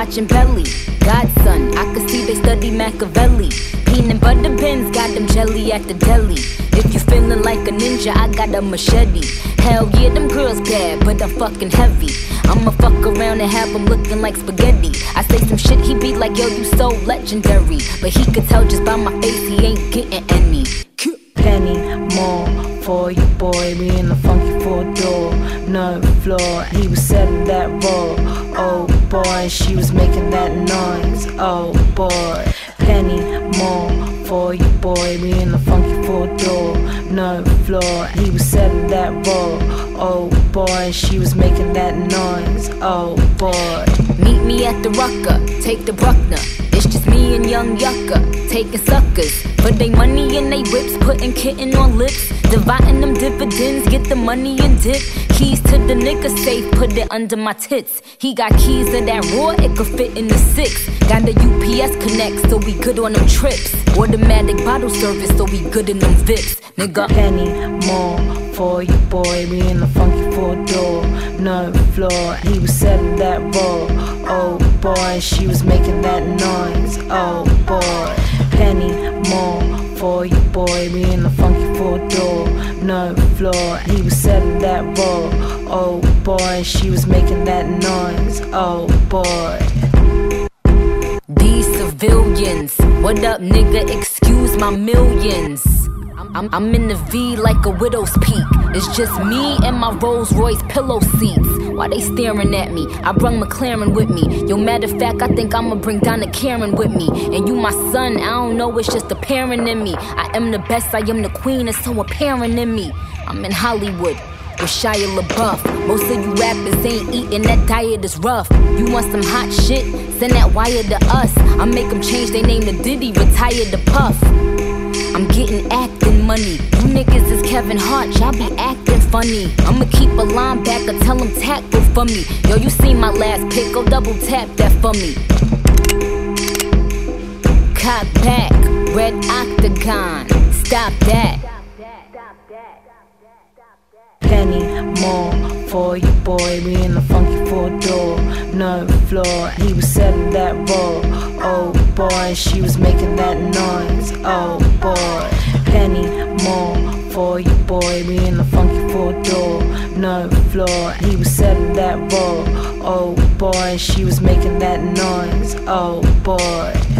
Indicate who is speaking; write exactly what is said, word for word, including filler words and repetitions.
Speaker 1: watching Belly. Godson, I could see they study Machiavelli. Peanut butter pins, got them jelly at the deli. If you feeling like a ninja, I got a machete. Hell yeah, them girls bad, but I'm fucking heavy. I'ma fuck around and have him looking like spaghetti. I say some shit, he be like, yo, you so legendary. But he could tell just by my face, he ain't getting any.
Speaker 2: Penny more for you, boy. We in the funky four door, no floor. He was selling that raw, oh boy. She was making that noise, oh boy. Penny more for you, boy. We in the funky four door, no floor. He was selling that raw, oh boy. She was making that noise, oh boy.
Speaker 1: Meet me at the Rucker, take the Bruckner. It's just me and young Yucca, taking suckers for they money and they whips, putting kitten on lips, dividing them dividends, get the money and dip. Keys to the nigga safe, put it under my tits. He got keys to that raw, it could fit in the six. Got the U P S connect, so we good on them trips. Automatic bottle service, so we good in them Vips, nigga.
Speaker 2: Penny more for you, boy. We in the funky four door, no floor. He was selling that raw, oh boy. She was making that noise, oh boy. Penny more for you, boy. We in the funky four door, no floor. He was selling that raw, oh boy. She was making that noise, oh boy.
Speaker 1: These civilians, what up, nigga? Excuse my millions. I'm, I'm in the V like a widow's peak. It's just me and my Rolls Royce pillow seats. Why they staring at me? I brung McLaren with me. Yo, matter of fact, I think I'ma bring Donna Karen with me. And you my son, I don't know, it's just apparent in me. I am the best, I am the queen, it's so apparent in me. I'm in Hollywood with Shia LaBeouf. Most of you rappers ain't eating, that diet is rough. You want some hot shit? Send that wire to us. I make them change their name to Diddy, retire to Puff. I'm getting acting money. You niggas is Kevin Hart, y'all be acting funny. I'ma keep a linebacker, tell him tackle for me. Yo, you seen my last pick, go double tap that for me. Cock back, red octagon, stop that.
Speaker 2: Penny more for you, boy. We in the funky four door, no floor. He was selling that raw, oh boy. She was making that noise, oh boy. Penny more for you, boy. We in the funky four door, no floor. He was selling that raw, oh boy. She was making that noise, oh boy.